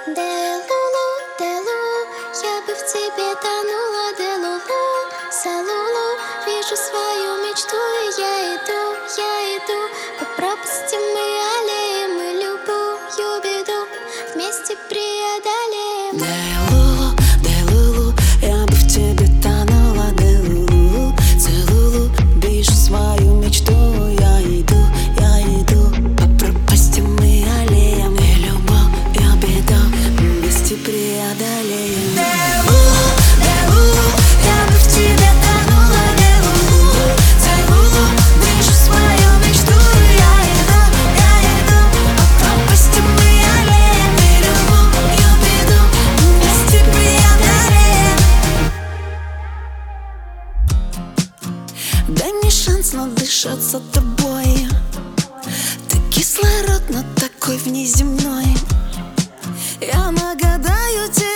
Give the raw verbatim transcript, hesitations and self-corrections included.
Делулу, Делулу, я бы в тебе тонула. Делулу, Салулу, вижу свою мечту, и я иду, я иду по пропастям и аллеям, мы любую беду вместе преодолеем. Делулу, Делулу, я бы в тебе тонула. Делулу, Целулу, вижу свою мечту, я иду, я иду по пропастям и аллеям, и любую беду вместе преодолеем. Делулу, Делулу, я бы в тебе тонула. Делулу, Целулу, вижу свою мечту, я иду, я иду по пропастям и аллеям, и любую беду вместе преодолеем. Дай мне шанс надышаться тобой. Ты кислород, но такой внеземной. Я нагадаю тебе